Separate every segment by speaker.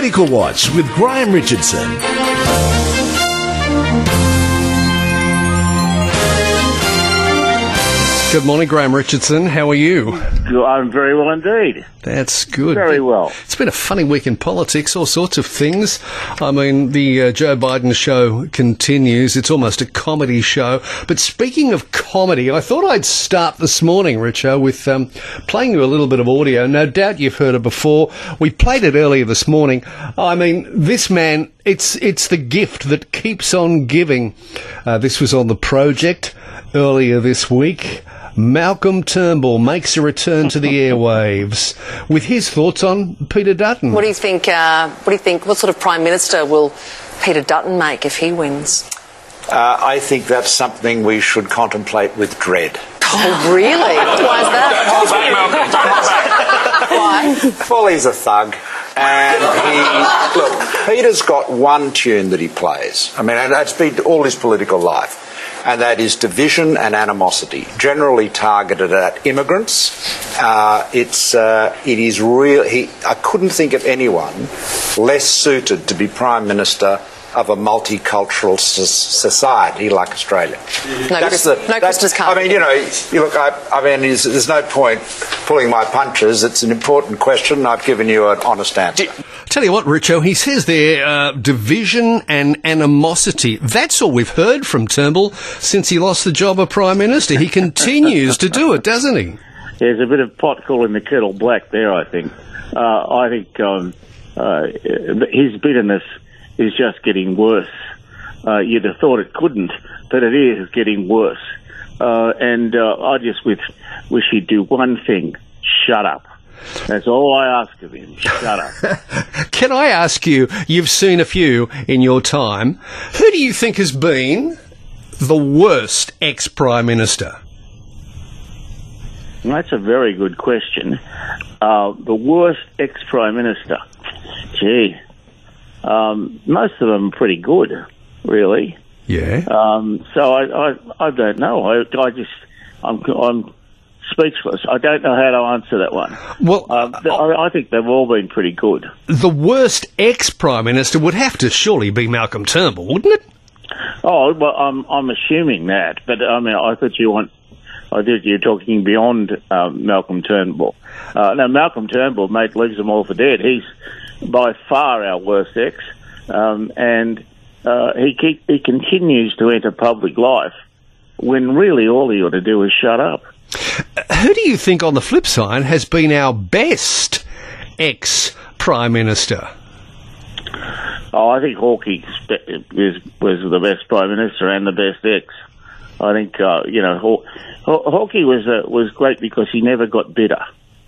Speaker 1: Political Watch with Graham Richardson.
Speaker 2: Good morning, Graham Richardson. How are you?
Speaker 3: I'm very well indeed.
Speaker 2: That's good.
Speaker 3: Very well.
Speaker 2: It's been a funny week in politics, all sorts of things. I mean, the Joe Biden show continues. It's almost a comedy show. But speaking of comedy, I thought I'd start this morning, Richo, with playing you a little bit of audio. No doubt you've heard it before. We played it earlier this morning. I mean, this man, it's the gift that keeps on giving. This was on The Project earlier this week. Malcolm Turnbull makes a return to the airwaves with his thoughts on Peter Dutton.
Speaker 4: What do you think? What sort of Prime Minister will Peter Dutton make if he wins?
Speaker 5: I think that's something we should contemplate with dread.
Speaker 4: Oh, really? Why is that? Why?
Speaker 5: Well, he's a thug. And Peter's got one tune that he plays. I mean, that's been all his political life. And that is division and animosity, generally targeted at immigrants. It is real. I couldn't think of anyone less suited to be Prime Minister of a multicultural society like Australia.
Speaker 4: No Christmas card.
Speaker 5: I mean, there's no point pulling my punches. It's an important question, and I've given you an honest answer.
Speaker 2: Tell you what, Richo, he says there, division and animosity. That's all we've heard from Turnbull since he lost the job of Prime Minister. He continues to do it, doesn't he?
Speaker 3: There's a bit of pot calling the kettle black there, I think. I think his bitterness is just getting worse. You'd have thought it couldn't, but it is getting worse. And I just wish he'd do one thing: shut up. That's all I ask of him. Shut up.
Speaker 2: Can I ask you, you've seen a few in your time, who do you think has been the worst ex-Prime Minister?
Speaker 3: That's a very good question. The worst ex-Prime Minister? Gee. Most of them are pretty good, really.
Speaker 2: Yeah.
Speaker 3: So I don't know. I'm speechless. I don't know how to answer that one.
Speaker 2: Well,
Speaker 3: I think they've all been pretty good.
Speaker 2: The worst ex-Prime Minister would have to surely be Malcolm Turnbull, wouldn't it?
Speaker 3: Oh, well, I'm assuming that, but I mean, I thought you're talking beyond Malcolm Turnbull. No, Malcolm Turnbull, mate, leaves them all for dead. He's by far our worst ex, and he continues to enter public life when really all he ought to do is shut up.
Speaker 2: Who do you think, on the flip side, has been our best ex-Prime Minister?
Speaker 3: Oh, I think Hawke was the best Prime Minister and the best ex. I think Hawke was great because he never got bitter.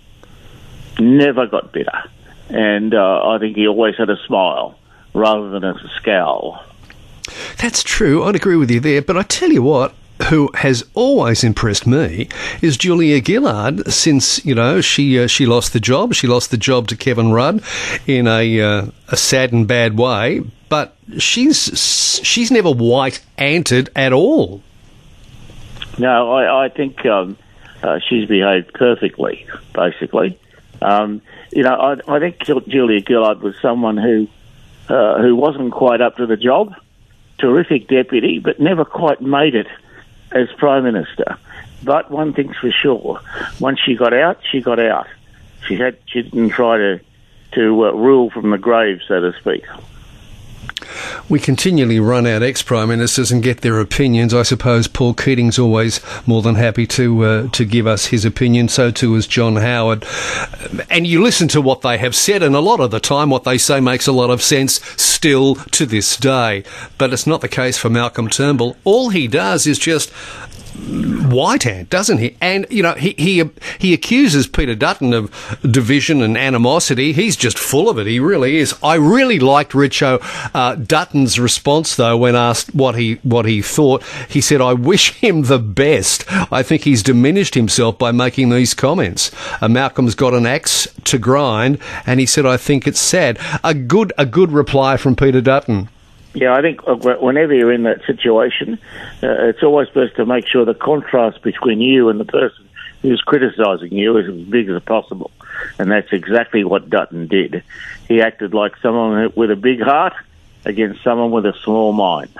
Speaker 3: Never got bitter. And I think he always had a smile rather than a scowl. That's
Speaker 2: true. I'd agree with you there. But I tell you what, who has always impressed me is Julia Gillard. Since, she lost the job. She lost the job to Kevin Rudd in a sad and bad way. But she's never white-anted at all.
Speaker 3: No, I think she's behaved perfectly, basically. I think Julia Gillard was someone who wasn't quite up to the job. Terrific deputy, but never quite made it as Prime Minister. But one thing's for sure: once she got out, she got out. She didn't try to rule from the grave, so to speak.
Speaker 2: We continually run out ex-Prime Ministers and get their opinions. I suppose Paul Keating's always more than happy to give us his opinion, so too is John Howard. And you listen to what they have said, and a lot of the time what they say makes a lot of sense still to this day. But it's not the case for Malcolm Turnbull. All he does is just white-hand, doesn't he? And, he accuses Peter Dutton of division and animosity. He's just full of it. He really is. I really liked Richo Dutton's response, though, when asked what he thought. He said, "I wish him the best. I think he's diminished himself by making these comments. Malcolm's got an axe to grind," and he said, "I think it's sad." A good reply from Peter Dutton.
Speaker 3: Yeah, I think whenever you're in that situation, it's always best to make sure the contrast between you and the person who's criticising you is as big as possible. And that's exactly what Dutton did. He acted like someone with a big heart against someone with a small mind.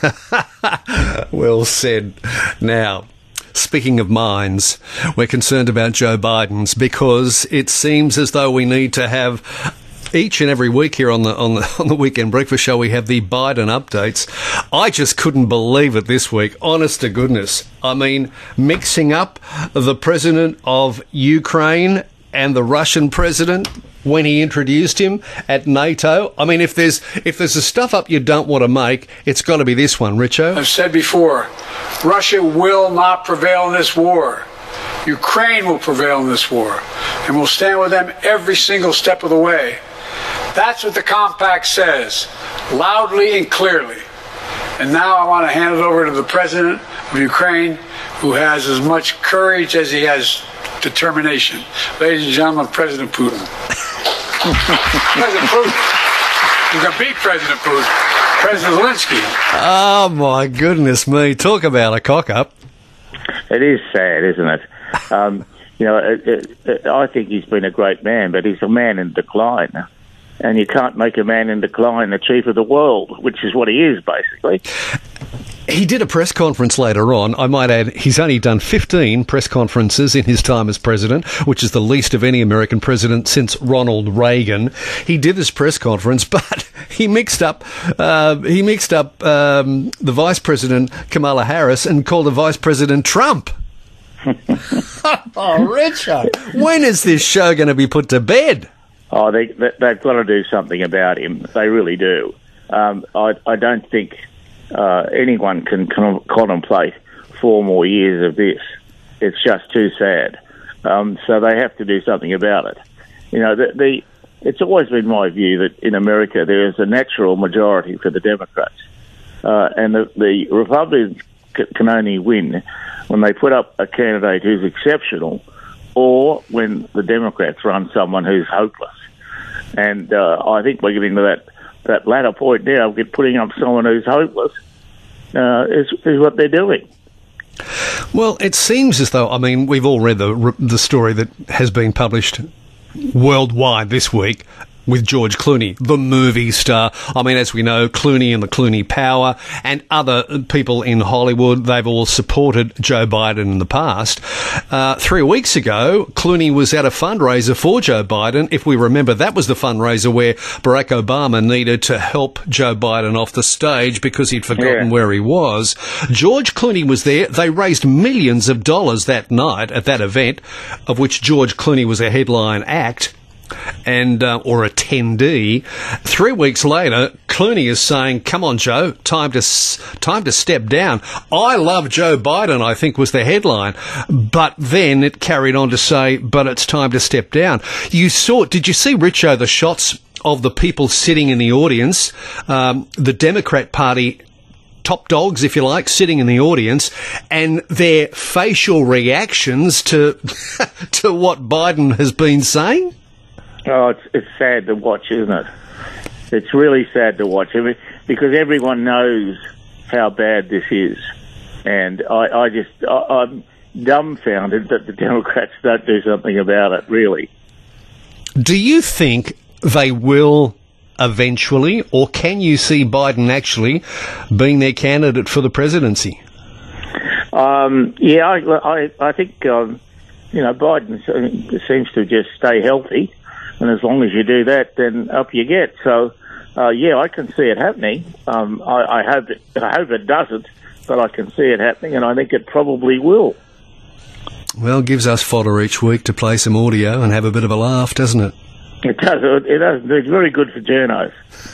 Speaker 2: Well said. Now, speaking of minds, we're concerned about Joe Biden's because it seems as though we need to have each and every week here on the Weekend Breakfast Show, we have the Biden updates. I just couldn't believe it this week, honest to goodness. I mean, mixing up the president of Ukraine and the Russian president when he introduced him at NATO. I mean, if there's a stuff up you don't want to make, it's got to be this one, Richo.
Speaker 6: I've said before, Russia will not prevail in this war. Ukraine will prevail in this war, and we'll stand with them every single step of the way. That's what the compact says, loudly and clearly. And now I want to hand it over to the president of Ukraine, who has as much courage as he has determination. Ladies and gentlemen, President Putin. President Putin. You can beat President Putin. President Zelensky.
Speaker 2: Oh, my goodness me. Talk about a cock-up.
Speaker 3: It is sad, isn't it? I think he's been a great man, but he's a man in decline. And you can't make a man in decline the chief of the world, which is what he is, basically.
Speaker 2: He did a press conference later on. I might add, he's only done 15 press conferences in his time as president, which is the least of any American president since Ronald Reagan. He did this press conference, but he mixed up the Vice President Kamala Harris and called the Vice President Trump. Oh, Richard, when is this show going to be put to bed?
Speaker 3: Oh, they've got to do something about him. They really do. I don't think anyone can contemplate 4 more years of this. It's just too sad. So they have to do something about it. You know, it's always been my view that in America there is a natural majority for the Democrats. And the Republicans can only win when they put up a candidate who's exceptional or when the Democrats run someone who's hopeless. And I think we're getting to that latter point now, putting up someone who's hopeless is what they're doing.
Speaker 2: Well, it seems as though, I mean, we've all read the story that has been published worldwide this week with George Clooney, the movie star. I mean, as we know, Clooney and the Clooney Power and other people in Hollywood, they've all supported Joe Biden in the past. 3 weeks ago, Clooney was at a fundraiser for Joe Biden. If we remember, that was the fundraiser where Barack Obama needed to help Joe Biden off the stage because he'd forgotten where he was. George Clooney was there. They raised millions of dollars that night at that event, of which George Clooney was a headline act. And or attendee. 3 weeks later, Clooney is saying, "Come on, Joe, time to step down." I love Joe Biden, I think was the headline, but then it carried on to say, "But it's time to step down." Did you see, Richo, the shots of the people sitting in the audience, the Democrat Party top dogs, if you like, sitting in the audience, and their facial reactions to to what Biden has been saying?
Speaker 3: Oh, it's sad to watch, isn't it? It's really sad to watch, because everyone knows how bad this is. And I'm dumbfounded that the Democrats don't do something about it, really.
Speaker 2: Do you think they will eventually, or can you see Biden actually being their candidate for the presidency?
Speaker 3: I think, Biden seems to just stay healthy. And as long as you do that, then up you get. So, I can see it happening. I hope it doesn't, but I can see it happening, and I think it probably will.
Speaker 2: Well, gives us fodder each week to play some audio and have a bit of a laugh, doesn't it?
Speaker 3: It does. It does. It's very good for journos.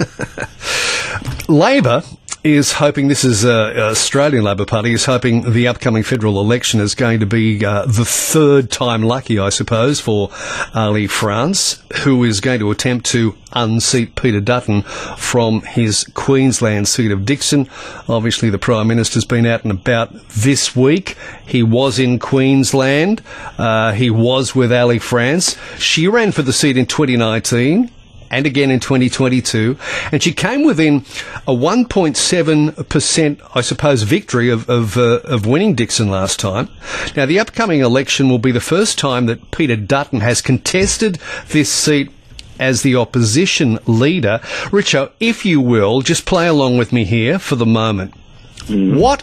Speaker 2: Labor is hoping, this is Australian Labor Party, is hoping the upcoming federal election is going to be the third time lucky, I suppose, for Ali France, who is going to attempt to unseat Peter Dutton from his Queensland seat of Dixon. Obviously, the Prime Minister's been out and about this week. He was in Queensland. He was with Ali France. She ran for the seat in 2019. and again in 2022, and she came within a 1.7%, I suppose, victory of winning Dixon last time. Now, the upcoming election will be the first time that Peter Dutton has contested this seat as the opposition leader. Richo, if you will, just play along with me here for the moment. What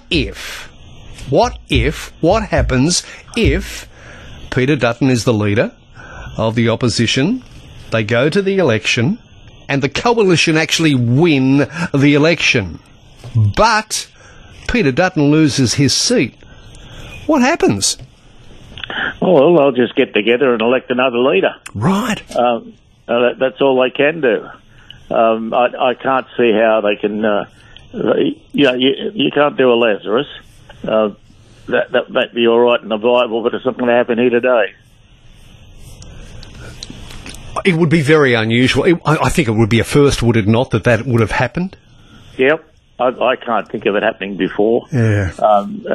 Speaker 2: happens if Peter Dutton is the leader of the opposition, they go to the election, and the coalition actually win the election, but Peter Dutton loses his seat? What happens?
Speaker 3: Well, they'll just get together and elect another leader.
Speaker 2: Right.
Speaker 3: That's all they can do. I can't see how they can... you can't do a Lazarus. That'd be all right in the Bible, but it's not going to happen here today.
Speaker 2: It would be very unusual. I think it would be a first, would it not, that would have happened?
Speaker 3: Yep. I can't think of it happening before.
Speaker 2: Yeah.
Speaker 3: I'm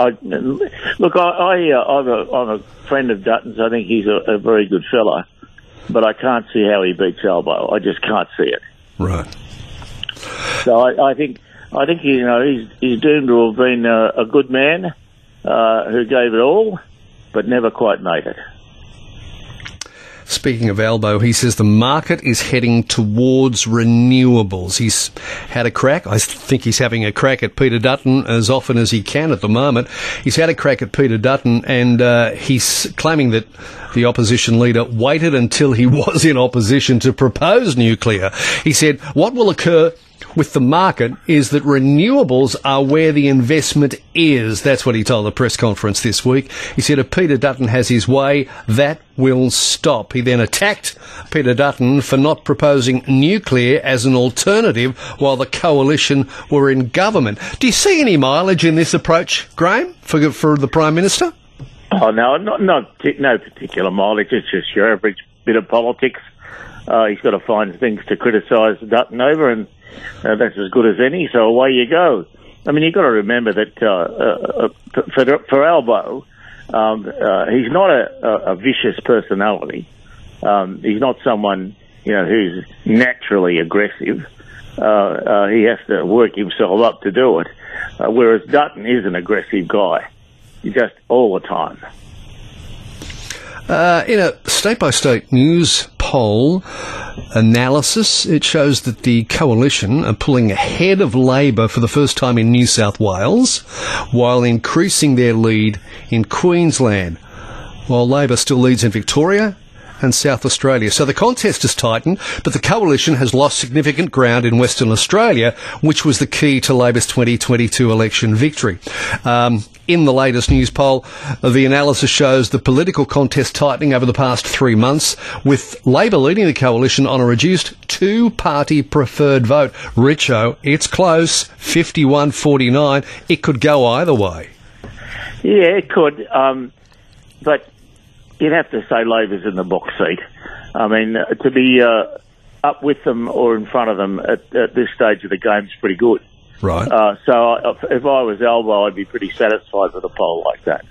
Speaker 3: a friend of Dutton's. I think he's a very good fella, but I can't see how he beats Albo. I just can't see it.
Speaker 2: Right.
Speaker 3: So I think he's doomed to have been a good man who gave it all, but never quite made it.
Speaker 2: Speaking of Albo, he says the market is heading towards renewables. He's had a crack. I think he's having a crack at Peter Dutton as often as he can at the moment. He's had a crack at Peter Dutton, and he's claiming that the opposition leader waited until he was in opposition to propose nuclear. He said, what will occur with the market is that renewables are where the investment is. That's what he told the press conference this week. He said if Peter Dutton has his way, that will stop. He then attacked Peter Dutton for not proposing nuclear as an alternative while the coalition were in government. Do you see any mileage in this approach, Graham, for the Prime Minister?
Speaker 3: Oh, no, no particular mileage. It's just your average bit of politics. He's got to find things to criticise Dutton over, and that's as good as any, so away you go. I mean, you've got to remember that for Albo, he's not a vicious personality. He's not someone, who's naturally aggressive. He has to work himself up to do it, whereas Dutton is an aggressive guy, just all the time.
Speaker 2: In a state-by-state news poll analysis, it shows that the coalition are pulling ahead of Labor for the first time in New South Wales, while increasing their lead in Queensland, while Labor still leads in Victoria and South Australia. So the contest has tightened, but the coalition has lost significant ground in Western Australia, which was the key to Labor's 2022 election victory. In the latest news poll, the analysis shows the political contest tightening over the past 3 months, with Labor leading the coalition on a reduced two-party preferred vote. Richo, it's close, 51-49. It could go either way.
Speaker 3: Yeah, it could, but you'd have to say Labor's in the box seat. I mean, to be up with them or in front of them at this stage of the game is pretty good.
Speaker 2: Right.
Speaker 3: So if I was Albo, I'd be pretty satisfied with a poll like that.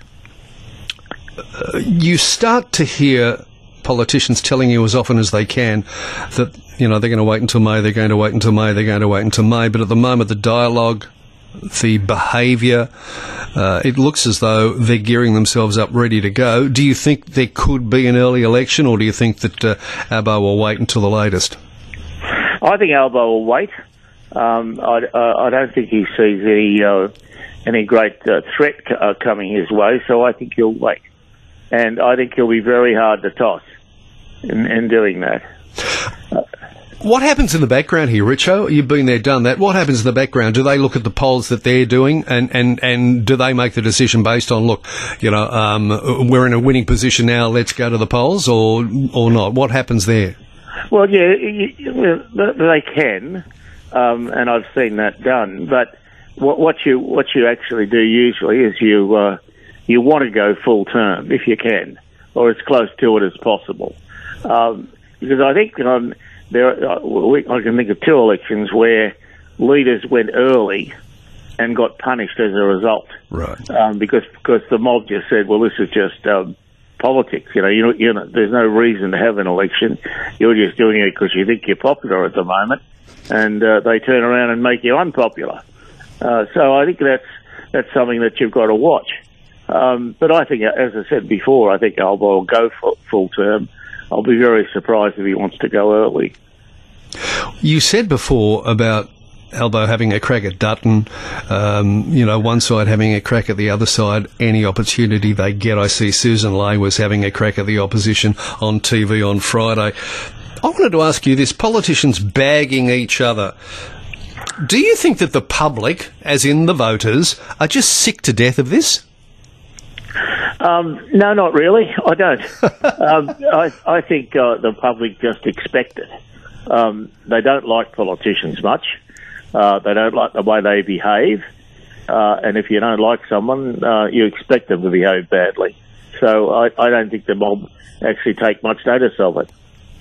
Speaker 2: You start to hear politicians telling you as often as they can that, they're going to wait until May, they're going to wait until May, they're going to wait until May. But at the moment, the dialogue, the behaviour, it looks as though they're gearing themselves up ready to go. Do you think there could be an early election, or do you think that Albo will wait until the latest?
Speaker 3: I think Albo will wait. I don't think he sees any great threat coming his way, so I think he'll wait. And I think he'll be very hard to toss in doing that.
Speaker 2: What happens in the background here, Richo? You've been there, done that. What happens in the background? Do they look at the polls that they're doing, and do they make the decision based on, look, we're in a winning position now, let's go to the polls, or not? What happens there? Well,
Speaker 3: yeah, they can. And I've seen that done. But what you actually do usually is you want to go full term if you can, or as close to it as possible. Because I think I can think of two elections where leaders went early and got punished as a result.
Speaker 2: Right.
Speaker 3: Because the mob just said, well, this is just politics. There's no reason to have an election. You're just doing it because you think you're popular at the moment, and they turn around and make you unpopular. So I think that's something that you've got to watch. But I think, as I said before, I think Albo will go for full term. I'll be very surprised if he wants to go early.
Speaker 2: You said before about Albo having a crack at Dutton, one side having a crack at the other side, any opportunity they get. I see Susan Ley was having a crack at the opposition on TV on Friday. I wanted to ask you this, politicians bagging each other. Do you think that the public, as in the voters, are just sick to death of this?
Speaker 3: No, not really. I don't. I think the public just expect it. They don't like politicians much. They don't like the way they behave. And if you don't like someone, you expect them to behave badly. So I don't think the mob actually take much notice of it.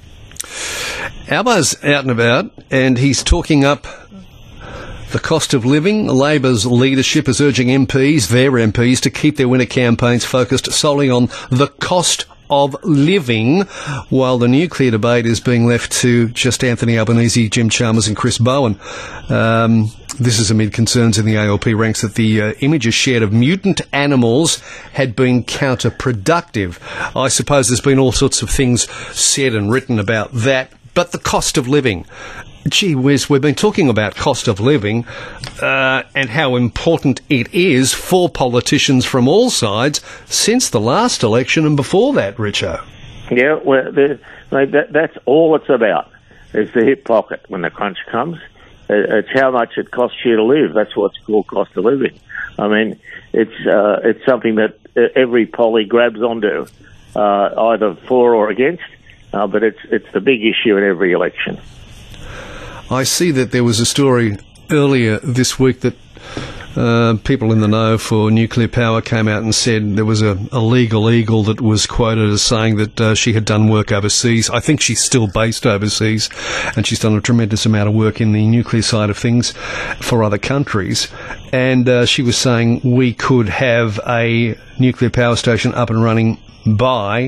Speaker 2: Albo's out and about, and he's talking up the cost of living. Labor's leadership is urging their MPs, to keep their winter campaigns focused solely on the cost of living, while the nuclear debate is being left to just Anthony Albanese, Jim Chalmers and Chris Bowen. This is amid concerns in the ALP ranks that the images shared of mutant animals had been counterproductive. I suppose there's been all sorts of things said and written about that, but the cost of living. Gee whiz, we've been talking about cost of living and how important it is for politicians from all sides since the last election and before that, Richo.
Speaker 3: Yeah, well, that's all it's about, is the hip pocket when the crunch comes. It's how much it costs you to live. That's what's called cost of living. I mean, it's something that every polly grabs onto, either for or against, but it's the big issue in every election.
Speaker 2: I see that there was a story earlier this week that people in the know for nuclear power came out and said there was a legal eagle that was quoted as saying that she had done work overseas. I think she's still based overseas, and she's done a tremendous amount of work in the nuclear side of things for other countries. And she was saying we could have a nuclear power station up and running by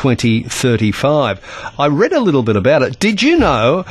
Speaker 2: 2035. I read a little bit about it. Did you know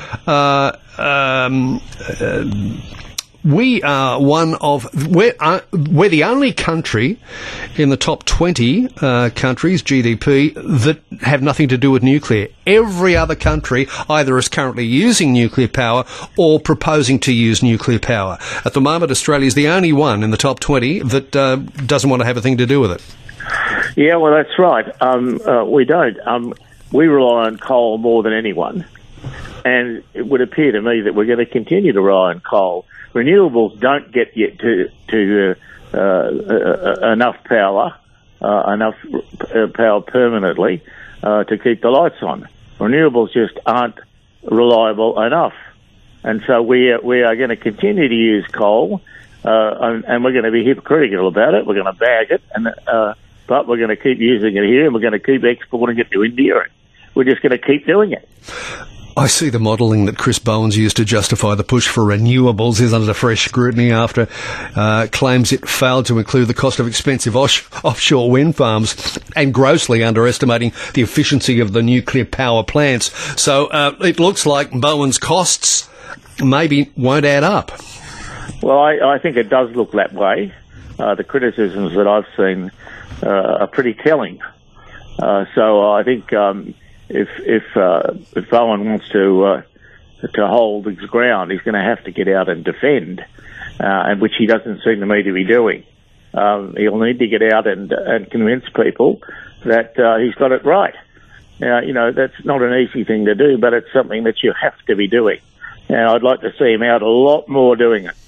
Speaker 2: we are we're the only country in the top 20 countries, GDP, that have nothing to do with nuclear. Every other country either is currently using nuclear power or proposing to use nuclear power. At the moment, Australia is the only one in the top 20 that doesn't want to have a thing to do with it.
Speaker 3: Yeah, well, that's right. We don't. We rely on coal more than anyone, and it would appear to me that we're going to continue to rely on coal. Renewables don't get yet to enough power permanently to keep the lights on. Renewables just aren't reliable enough, and so we are going to continue to use coal, and we're going to be hypocritical about it. We're going to bag it, but we're going to keep using it here, and we're going to keep exporting it to India. We're just going to keep doing it.
Speaker 2: I see the modelling that Chris Bowen's used to justify the push for renewables is under fresh scrutiny after claims it failed to include the cost of expensive offshore wind farms and grossly underestimating the efficiency of the nuclear power plants. So it looks like Bowen's costs maybe won't add up.
Speaker 3: Well, I think it does look that way. The criticisms that I've seen are pretty telling. So I think if Bowen wants to hold his ground, he's going to have to get out and defend, and which he doesn't seem to me to be doing. He'll need to get out and convince people that he's got it right. Now, that's not an easy thing to do, but it's something that you have to be doing. And I'd like to see him out a lot more doing it.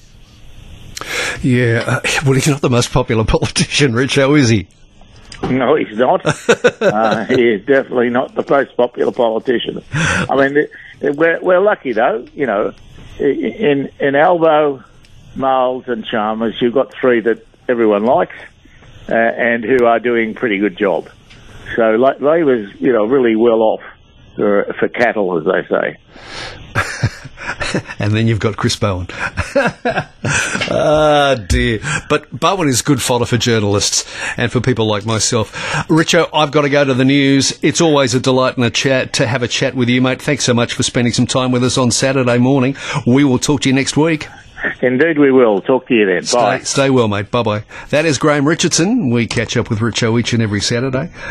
Speaker 2: Yeah, well, he's not the most popular politician, Richo, is he?
Speaker 3: No, he's not. He is definitely not the most popular politician. I mean, we're lucky, though. You know, in Albo, Miles and Chalmers, you've got three that everyone likes and who are doing a pretty good job. So Labor's, really well off for cattle, as they say.
Speaker 2: And then you've got Chris Bowen. Ah, dear. But Bowen is good fodder for journalists and for people like myself. Richo, I've got to go to the news. It's always a delight and a chat to have a chat with you, mate. Thanks so much for spending some time with us on Saturday morning. We will talk to you next week.
Speaker 3: Indeed we will. Talk to you then. Bye.
Speaker 2: Stay well, mate. Bye-bye. That is Graham Richardson. We catch up with Richo each and every Saturday.